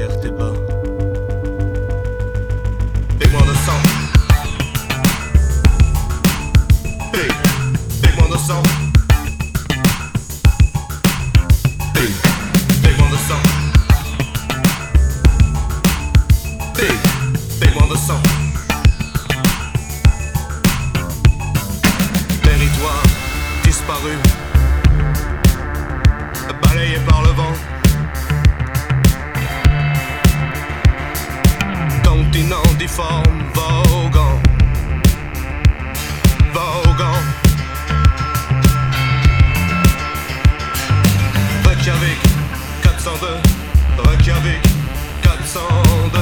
sentir tes pas. Paie-moi de sang. Paie-moi de sang. Paie-moi de sang. Paie-moi de sang. Territoire disparu, balayé par le vent. Continent difforme, voguant, voguant. Reykjavik 402, Reykjavik 402.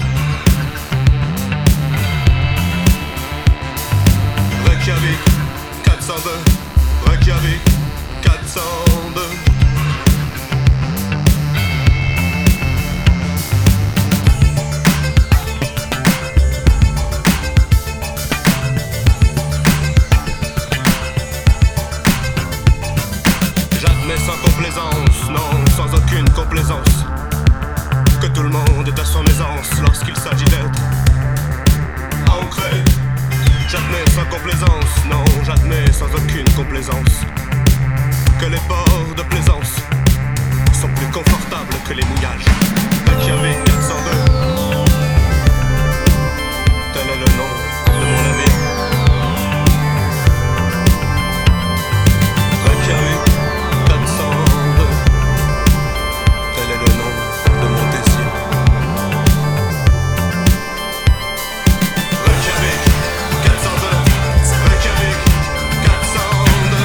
Reykjavik 402, Reykjavik 402. J'admets sans complaisance, non, sans aucune complaisance, que tout le monde est à son aisance lorsqu'il s'agit d'être ancré. J'admets sans complaisance, non, j'admets sans aucune complaisance, que les ports de plaisance sont plus confortables que les mouillages. Reykjavik 402, tel est le nom de mon navire. Reykjavik 402, tel est le nom de mon désir. Reykjavik 402, Reykjavik 402.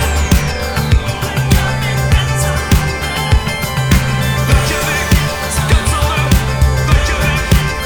Reykjavik 402, Reykjavik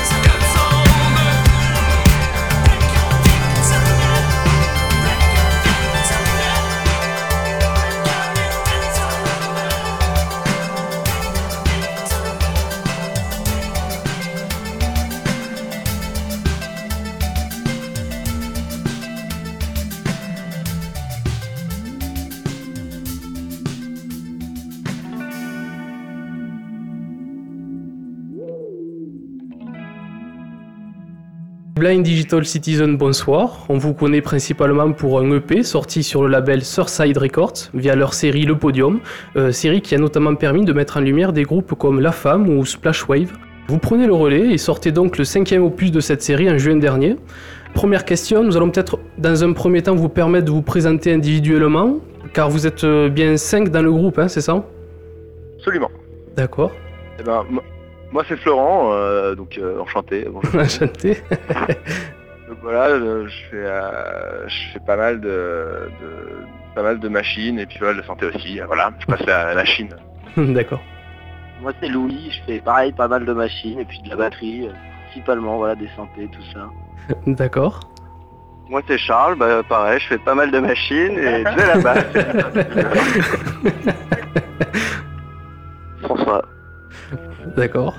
'Blind Digital Citizen, bonsoir. On vous connaît principalement pour un EP sorti sur le label Surfside Records via leur série Le Podium, série qui a notamment permis de mettre en lumière des groupes comme La Femme ou Splashwave. Vous prenez le relais et sortez donc le 5e opus de cette série en juin dernier. Première question, nous allons peut-être dans un premier temps vous permettre de vous présenter individuellement, car vous êtes bien 5 dans le groupe, hein, c'est ça ? Absolument. D'accord. Eh ben, moi c'est Florent, donc enchanté. Bonjour. Enchanté. Donc voilà, je fais pas mal de machines et puis voilà, de santé aussi. Voilà, je passe à la machine. D'accord. Moi c'est Louis, je fais pareil pas mal de machines et puis de la batterie, principalement voilà des synthés, tout ça. D'accord. Moi c'est Charles, bah pareil, je fais pas mal de machines et de la basse. François. D'accord.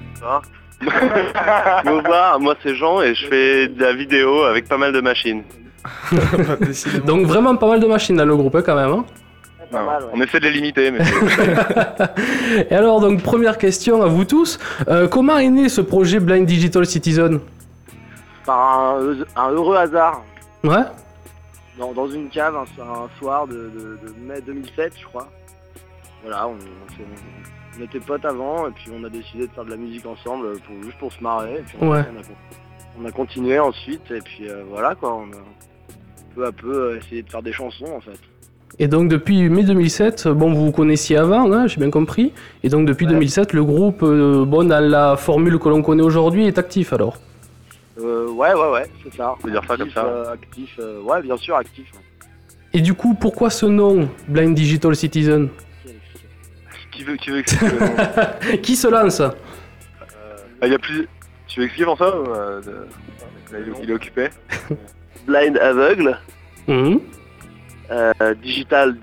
Bonsoir, moi c'est Jean et je fais de la vidéo avec pas mal de machines. Donc vraiment pas mal de machines dans le groupe, hein, quand même. Hein. Pas Non, mal, ouais. on essaie de les limiter, mais Et alors, donc, première question à vous tous. Comment est né ce projet Blind Digital Citizen ? Par un heureux hasard, Ouais. dans une cave, un soir de mai 2007 je crois. Voilà, on était potes avant et puis on a décidé de faire de la musique ensemble juste pour se marrer. Et puis Ouais. on a continué ensuite et puis voilà quoi, on a peu à peu essayé de faire des chansons en fait. Et donc, depuis mai 2007, bon, vous vous connaissiez avant, hein, j'ai bien compris. Et donc, depuis 2007, le groupe, bon, dans la formule que l'on connaît aujourd'hui, est actif alors ? Ouais, c'est ça. on peut dire ça comme ça. Actif, ouais bien sûr actif. Et du coup, pourquoi ce nom, Blind Digital Citizen ? Qui veut expliquer le nom Qui se lance ? Il y a plus... Tu veux expliquer François il est occupé. Blind aveugle, Mhm. digital.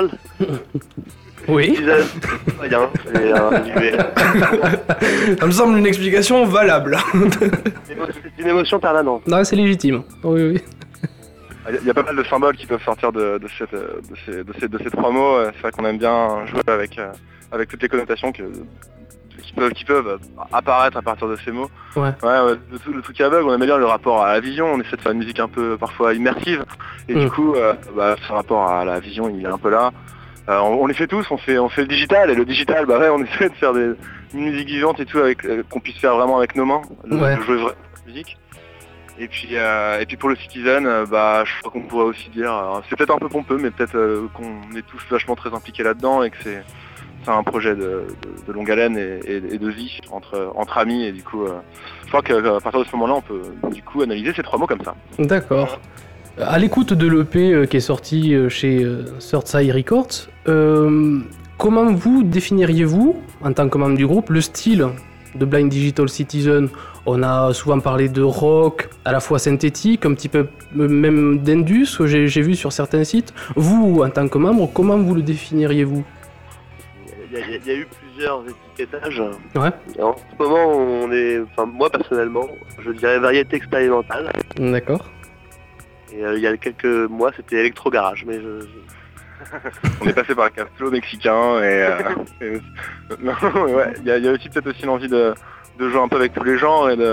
Oui. Rien, c'est un résumé. Ça me semble une explication valable. C'est une émotion permanente. Non, c'est légitime. Oui. Il y a pas mal de symboles qui peuvent sortir de ces trois mots. C'est vrai qu'on aime bien jouer avec toutes les connotations qui peuvent apparaître à partir de ces mots. Ouais. Le truc aveugle, on aime bien le rapport à la vision, on essaie de faire une musique un peu parfois immersive, et du coup, ce rapport à la vision, il est un peu là. On les fait tous, on fait le digital, et le digital, on essaie de faire une musique vivante et tout, qu'on puisse faire vraiment avec nos mains, de jouer vraiment la musique. Et puis pour le Citizen, je crois qu'on pourrait aussi dire, c'est peut-être un peu pompeux, mais peut-être qu'on est tous vachement très impliqués là-dedans et que c'est un projet de longue haleine et de vie entre amis, et du coup je crois qu'à partir de ce moment-là on peut du coup analyser ces 3 mots comme ça. D'accord. À l'écoute de l'EP qui est sorti chez Surfside Records, comment vous définiriez-vous, en tant que membre du groupe, le style de Blind Digital Citizen? On a souvent parlé de rock, à la fois synthétique, un petit peu même d'indus, que j'ai vu sur certains sites. Vous, en tant que membre, comment vous le définiriez-vous? Il y a eu plusieurs étiquetages. Ouais. Et en ce moment, moi personnellement, je dirais variété expérimentale. D'accord. Et il y a quelques mois, c'était électro garage, mais On est passé par un slow mexicain il y a aussi peut-être aussi l'envie de jouer un peu avec tous les genres et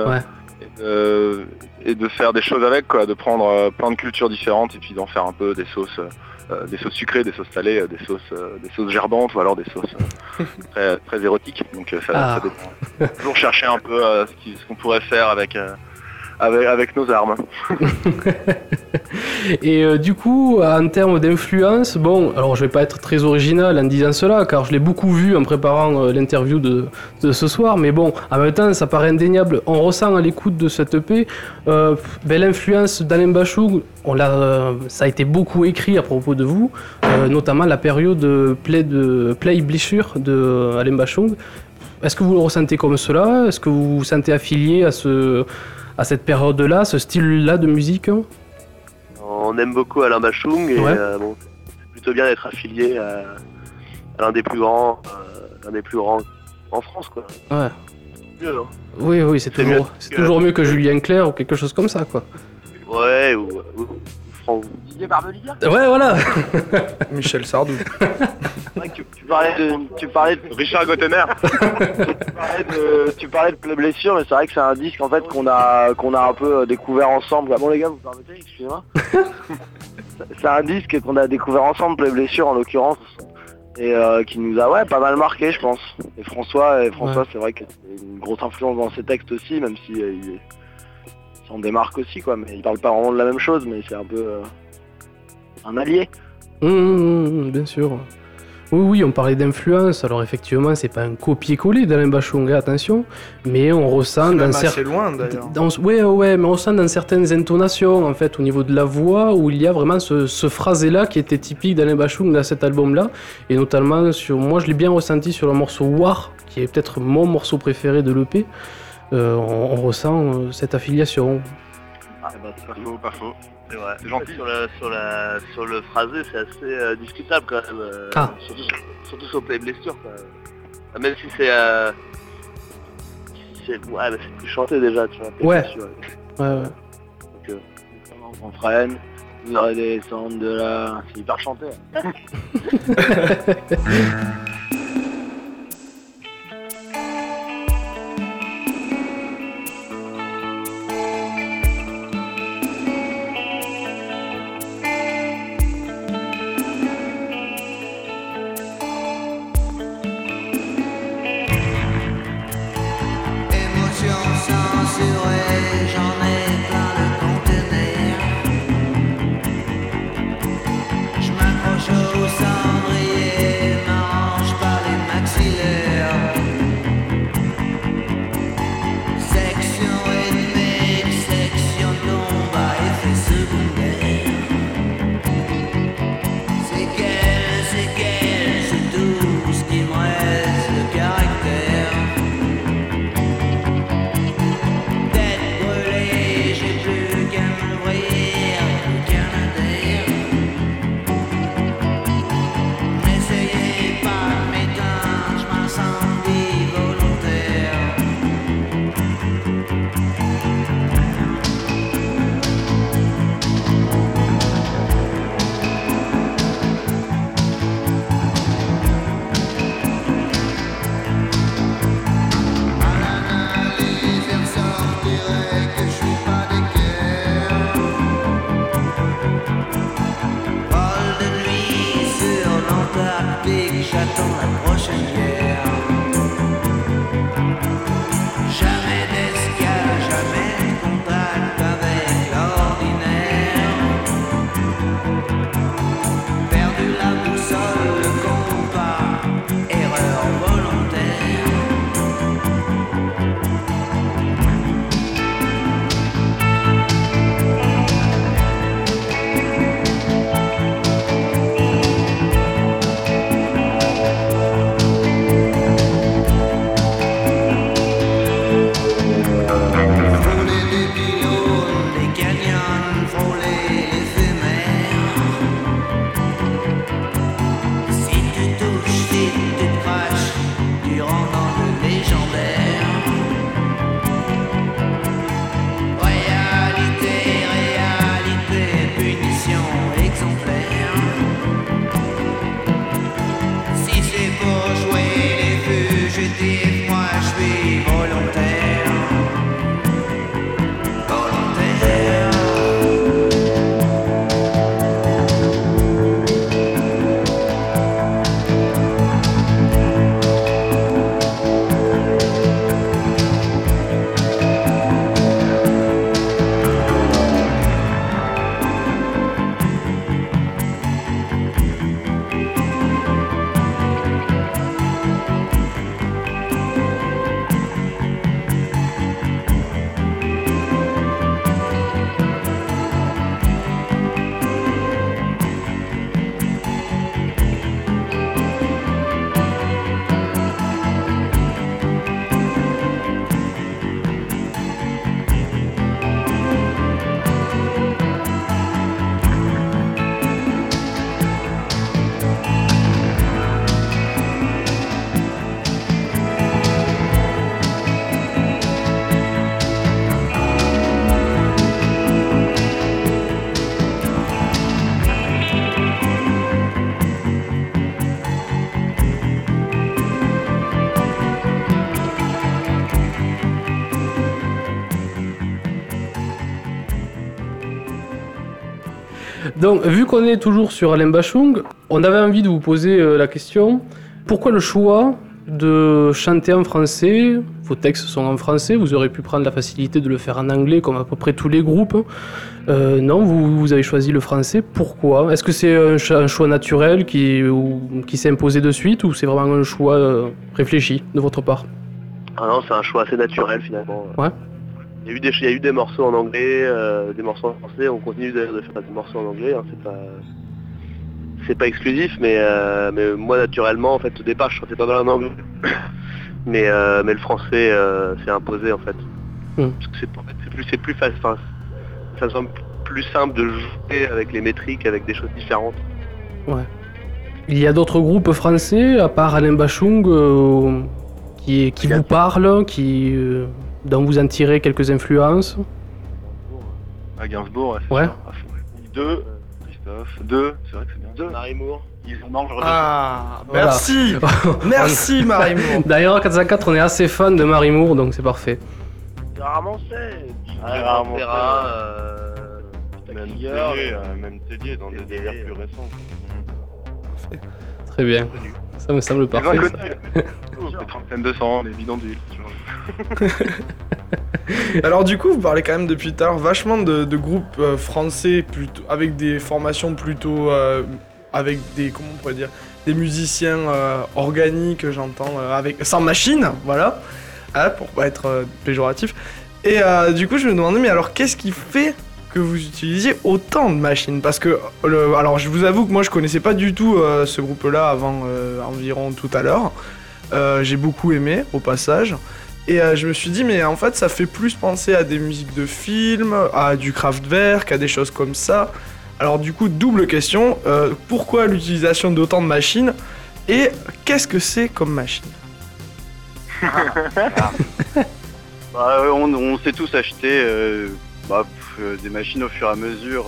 de faire des choses avec, quoi, de prendre plein de cultures différentes et puis d'en faire un peu des sauces sucrées, des sauces salées, des sauces gerbantes ou alors des sauces très, très érotiques. Donc ça dépend. Toujours chercher un peu ce qu'on pourrait faire avec nos armes. Et du coup, en termes d'influence, alors je vais pas être très original en disant cela, car je l'ai beaucoup vu en préparant l'interview de ce soir, mais bon, en même temps, ça paraît indéniable. On ressent à l'écoute de cette EP l'influence d'Alain Bashung. Ça a été beaucoup écrit à propos de vous, notamment la période Play Blessure de Alain Bashung. Est-ce que vous le ressentez comme cela? Est-ce que vous vous sentez affilié à cette période-là, ce style-là de musique? On aime beaucoup Alain Bashung et c'est plutôt bien d'être affilié à l'un des plus grands en France, quoi. Ouais. C'est mieux, hein. Oui, c'est toujours mieux que Julien Clerc ou quelque chose comme ça, quoi. Ouais, ou Franck. Didier Barbelivien. Ouais, voilà. Michel Sardou. Tu parlais de Richard Gottener. tu parlais de Play Blessure, mais c'est vrai que c'est un disque en fait qu'on a un peu découvert ensemble. Bon les gars, vous permettez, excusez-moi. C'est un disque qu'on a découvert ensemble, Play Blessure en l'occurrence, et qui nous a pas mal marqué, je pense. Et François, c'est vrai que c'est une grosse influence dans ses textes aussi, même si il s'en démarque aussi, quoi. Mais il parle pas vraiment de la même chose, mais c'est un peu un allié. Bien sûr. Oui, on parlait d'influence. Alors effectivement, c'est pas un copier-coller d'Alain Bashung, attention, mais on ressent dans assez loin d'ailleurs. Mais on ressent dans certaines intonations, en fait, au niveau de la voix, où il y a vraiment ce phrasé-là qui était typique d'Alain Bashung dans cet album-là, et notamment moi, je l'ai bien ressenti sur le morceau War, qui est peut-être mon morceau préféré de l'EP. On ressent cette affiliation. C'est pas faux. C'est vrai. C'est gentil. Sur le phrasé, c'est assez discutable quand même. Surtout sur Play Blessure. Même si c'est c'est plus chanté déjà, tu vois. Ouais. Donc, On freine, vous aurez des centres de là. C'est hyper chanté. J'en ai plein le conteneur. Je m'accroche au cendrier, m'arrange par les maxillaires. Section rythmique, section de combat, effet secondaire. C'est tout ce qui me reste de caractère. Brûlé Donc, vu qu'on est toujours sur Alain Bachung, on avait envie de vous poser la question, pourquoi le choix de chanter en français? Vos textes sont en français, vous aurez pu prendre la facilité de le faire en anglais comme à peu près tous les groupes. Non, vous avez choisi le français, pourquoi? Est-ce que c'est un choix naturel qui s'est imposé de suite ou c'est vraiment un choix réfléchi de votre part? Ah non, c'est un choix assez naturel finalement. Ouais. Il y a eu des morceaux en anglais, des morceaux en français, on continue d'ailleurs de faire des morceaux en anglais, hein, c'est pas exclusif, mais moi naturellement en fait au départ je chantais pas mal en anglais. mais le français s'est imposé en fait. Parce que c'est plus facile, enfin, ça me semble plus simple de jouer avec les métriques, avec des choses différentes. Ouais. Il y a d'autres groupes français, à part Alain Bachung, qui vous parlent, dont vous en tirez quelques influences? À Gainsbourg, ouais. Deux, Christophe, deux, c'est vrai que c'est bien. Deux. Marie Moore. Ils ont mange. Ah, merci. Merci Marie Moore. D'ailleurs, 404, on est assez fan de Marie Moore, donc c'est parfait. Rarement fait. Rarement Même Tellier dans des délires plus récents. Très bien. Ça me semble parfait. Des trentaines de sang, des bidonules. Alors du coup, vous parlez quand même depuis tout à l'heure vachement de groupes français plutôt, avec des formations plutôt avec des, comment on pourrait dire, des musiciens organiques, j'entends, avec sans machine, voilà, pour pas être péjoratif. Et du coup, je me demandais, mais alors qu'est-ce qui fait que vous utilisiez autant de machines? Parce que, alors je vous avoue que moi je connaissais pas du tout ce groupe-là avant environ tout à l'heure. J'ai beaucoup aimé au passage. Et je me suis dit, mais en fait, ça fait plus penser à des musiques de films, à du Kraftwerk, à des choses comme ça. Alors du coup, double question, pourquoi l'utilisation d'autant de machines? Et qu'est-ce que c'est comme machine? On s'est tous acheté des machines au fur et à mesure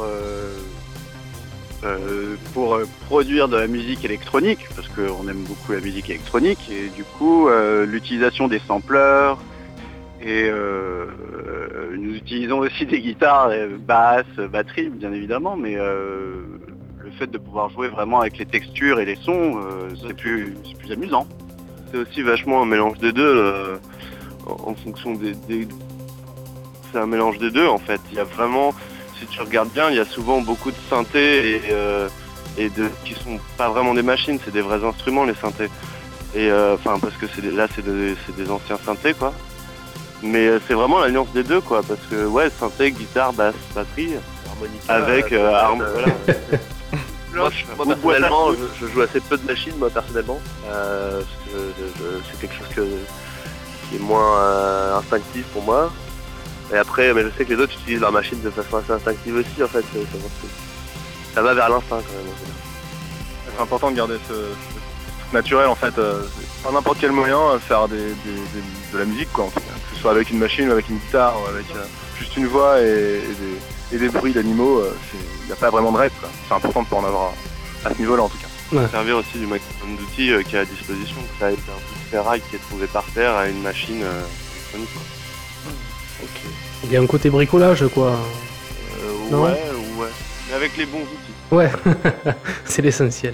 pour produire de la musique électronique, parce qu'on aime beaucoup la musique électronique, et du coup l'utilisation des sampleurs, et nous utilisons aussi des guitares, basses, batterie bien évidemment, mais le fait de pouvoir jouer vraiment avec les textures et les sons, c'est plus amusant. C'est aussi vachement un mélange des deux, en fonction des... C'est un mélange des deux en fait. Il y a vraiment, si tu regardes bien, il y a souvent beaucoup de synthés qui sont pas vraiment des machines, c'est des vrais instruments les synthés. Et parce que c'est des anciens synthés quoi. Mais c'est vraiment l'alliance des deux quoi, parce que ouais, synthé, guitare, basse, batterie, harmonica, avec voilà. Moi personnellement, je joue assez peu de machines moi personnellement, parce que c'est quelque chose qui est moins instinctif pour moi. Et après, mais je sais que les autres utilisent leur machine de façon assez instinctive aussi en fait. Ça va vers l'instinct quand même. C'est important de garder ce naturel en fait, par n'importe quel moyen, faire de la musique quoi, en fait. Que ce soit avec une machine ou avec une guitare ou avec juste une voix et des bruits d'animaux, il n'y a pas vraiment de règle quoi. C'est important de pas en avoir à ce niveau-là en tout cas. Ouais. Servir aussi du maximum d'outils qui est à disposition, que ça aide un bout de ferraille qui est trouvé par terre à une machine électronique quoi. Ok. Il y a un côté bricolage, quoi. Non ouais. Mais avec les bons outils. Ouais, c'est l'essentiel.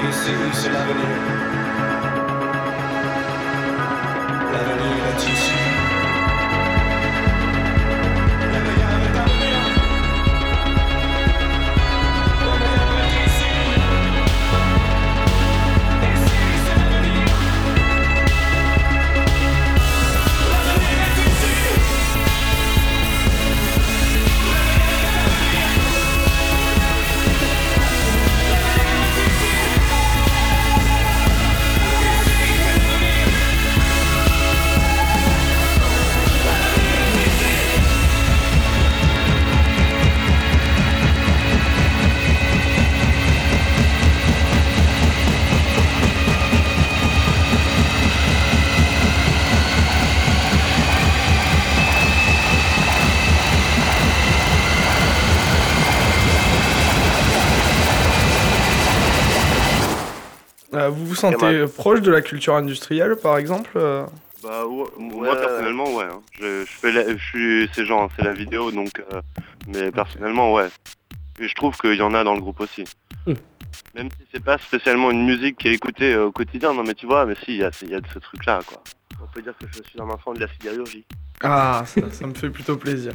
ici, c'est l'avenir. L'avenir est ici. Le meilleur est à venir. Le meilleur est ici. Ici, c'est l'avenir. L'avenir est ici. Vous vous sentez proche de la culture industrielle, par exemple Bah moi personnellement ouais. Hein. C'est la vidéo donc mais personnellement ouais. Et je trouve qu'il y en a dans le groupe aussi. Même si c'est pas spécialement une musique qui est écoutée au quotidien, non mais tu vois, mais si il y a de ce truc là quoi. On peut dire que je suis un enfant de la sidérurgie. Ah, ça me fait plutôt plaisir.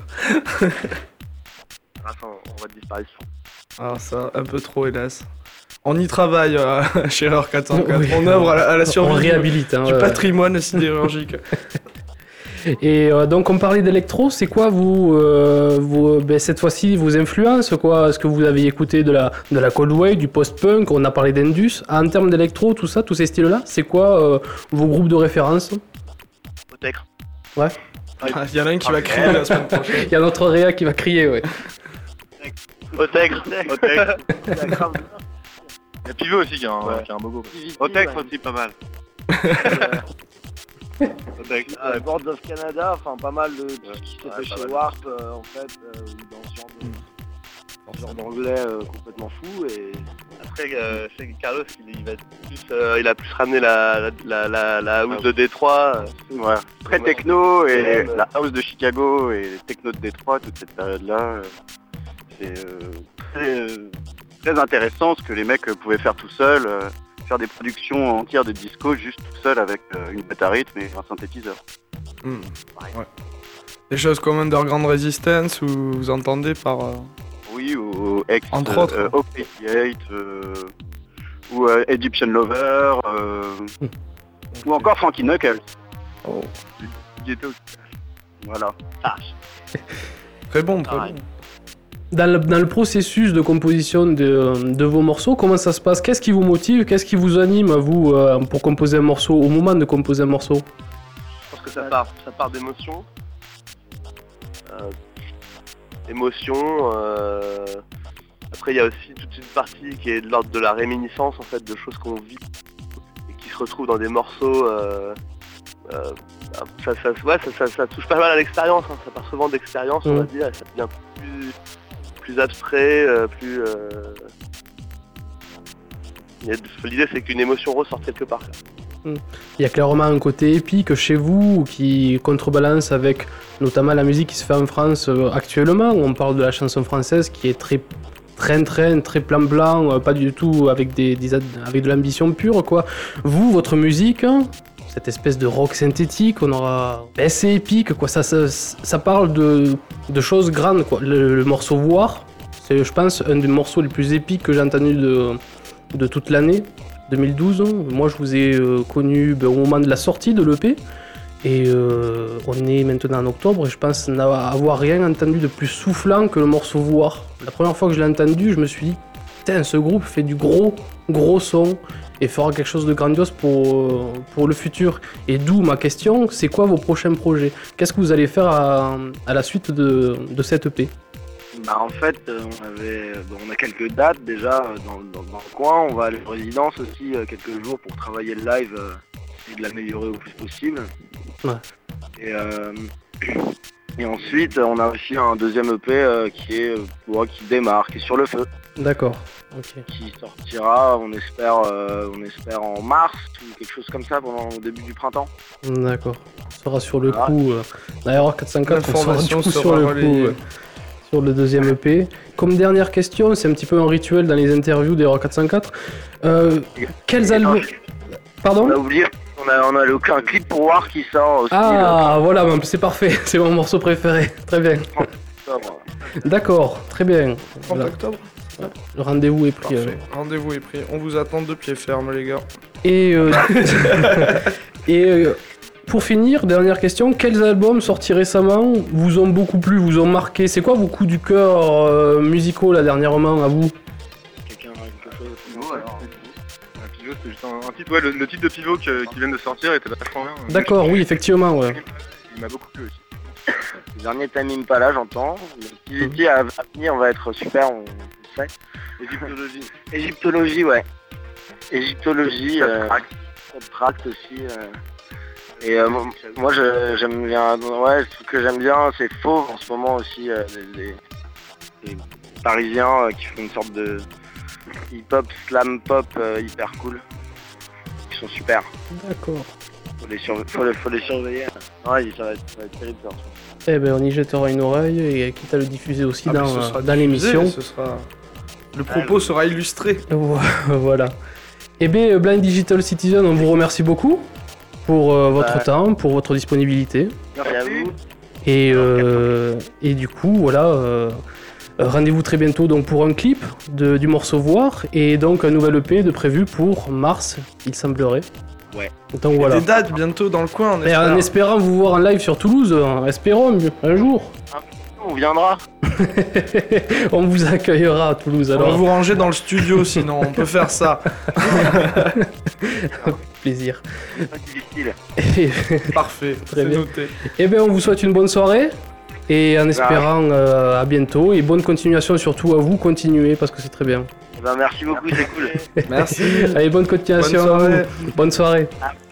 Enfin, en voie de disparition. Ah ça, un peu trop hélas. On y travaille chez Erreur 404, Oui. on œuvre à la survie On réhabilite. du patrimoine sidérurgique. Et donc on parlait d'électro, c'est quoi cette fois-ci vos influences quoi? Est-ce que vous avez écouté de la cold wave, du post-punk, on a parlé d'Indus. En termes d'électro, tout ça, tous ces styles-là, c'est quoi vos groupes de référence? Otègre. Ouais. Il y en a un qui va crier la semaine prochaine. Il y a notre Réa qui va crier, ouais. Otègre. Otègre. Il y a Pivot aussi qui a un bogo. Otègre aussi pas mal. Otègre. Boards of Canada, enfin pas mal de tout ce qui s'est fait chez Warp en fait, dans ce genre d'anglais complètement fou et Après je sais que Carlos il a plus ramené la house de Détroit. Ouais. Très techno et la house de Chicago et les techno de Détroit, toute cette période-là, c'est très intéressant ce que les mecs pouvaient faire tout seuls, faire des productions entières de disco juste tout seul avec une boîte à rythme et un synthétiseur. Ouais. Des choses comme Underground Resistance, où vous entendez par... Oui, ou ex, entre autres. OP8, ou Egyptian Lover, ou encore Frankie Knuckles. Oh. Ghetto. Voilà. Très bon, très bon. Dans le processus de composition de vos morceaux, comment ça se passe? Qu'est-ce qui vous motive? Qu'est-ce qui vous anime, vous, pour composer un morceau, au moment de composer un morceau? Je pense que ça part d'émotions. Après il y a aussi toute une partie qui est de l'ordre de la réminiscence en fait, de choses qu'on vit et qui se retrouvent dans des morceaux. Ça touche pas mal à l'expérience, hein. Ça part souvent d'expérience, on va dire, et ça devient plus abstrait, L'idée c'est qu'une émotion ressorte quelque part. Il y a clairement un côté épique chez vous qui contrebalance avec notamment la musique qui se fait en France actuellement. On parle de la chanson française qui est très train-train, très plan-blanc, pas du tout avec avec de l'ambition pure, quoi. Vous, votre musique, cette espèce de rock synthétique, c'est épique, quoi. Ça parle de choses grandes, quoi. Le morceau Voir, c'est, je pense, un des morceaux les plus épiques que j'ai entendu de toute l'année 2012. Moi, je vous ai connu au moment de la sortie de l'EP. Et on est maintenant en octobre et je pense n'avoir rien entendu de plus soufflant que le morceau Voir. La première fois que je l'ai entendu, je me suis dit, putain, ce groupe fait du gros son et fera quelque chose de grandiose pour le futur. Et d'où ma question, c'est quoi vos prochains projets? Qu'est-ce que vous allez faire à la suite de cette EP? En fait, on a quelques dates déjà dans le coin. On va aller en résidence aussi quelques jours pour travailler le live et de l'améliorer au plus possible. Ouais. Et ensuite, on a aussi un deuxième EP qui démarre, qui est sur le feu. D'accord. Okay. Qui sortira, on espère en mars ou quelque chose comme ça, au début du printemps. D'accord. On sera sur le coup. D'ailleurs, 404, on sera L'information sur sera le relayée. coup. sur le deuxième EP. Comme dernière question, c'est un petit peu un rituel dans les interviews des Rock 404. Quels albums... Pardon? On a oublié, on a aucun clip pour voir qui sort aussi. Ah, voilà, c'est parfait. C'est mon morceau préféré. Très bien. D'accord, très bien. 30 Voilà. octobre. Le rendez-vous est pris. Parfait. Rendez-vous est pris. On vous attend de pied ferme, les gars. Et, pour finir, dernière question, quels albums sortis récemment vous ont beaucoup plu, vous ont marqué? C'est quoi vos coups du cœur musicaux là dernièrement à vous? Quelqu'un a quelque chose? Pivot, alors. Pivot, c'est juste un titre. Ouais, le titre de Pivot qui vient de sortir était vachement bien. D'accord, oui, effectivement, ouais. Il m'a beaucoup plu aussi. Le dernier Time Impala, j'entends. Le petit à venir va être super, on le sait. Égyptologie. Égyptologie, ouais. Égyptologie, Tract aussi. Et moi j'aime bien, ouais, ce que j'aime bien c'est Fauve en ce moment aussi, les Parisiens qui font une sorte de hip-hop, slam pop hyper cool. Ils sont super. D'accord. Faut les surveiller. Ouais, ça va être terrible ça. Eh ben on y jettera une oreille et quitte à le diffuser aussi Ah, mais ce sera dans diffusé, l'émission. Le propos sera illustré. Voilà. Eh bien Blind Digital Citizen, on vous remercie beaucoup pour votre temps, pour votre disponibilité. Merci à vous. Et du coup, voilà, rendez-vous très bientôt donc, pour un clip du morceau Voir et donc un nouvel EP de prévu pour mars, il semblerait. Ouais. Donc voilà. Des dates bientôt dans le coin, on Et en espérant vous voir en live sur Toulouse, espérons un jour. On viendra. On vous accueillera à Toulouse On alors. va vous ranger dans le studio sinon, on peut faire ça. Plaisir. C'est pas difficile. Parfait, Très c'est bien. noté. Eh bien, on vous souhaite une bonne soirée et en espérant à bientôt et bonne continuation surtout à vous, continuez parce que c'est très bien. Merci beaucoup, c'est cool. Merci. Allez, bonne continuation. Bonne soirée. Bonne soirée. Ah.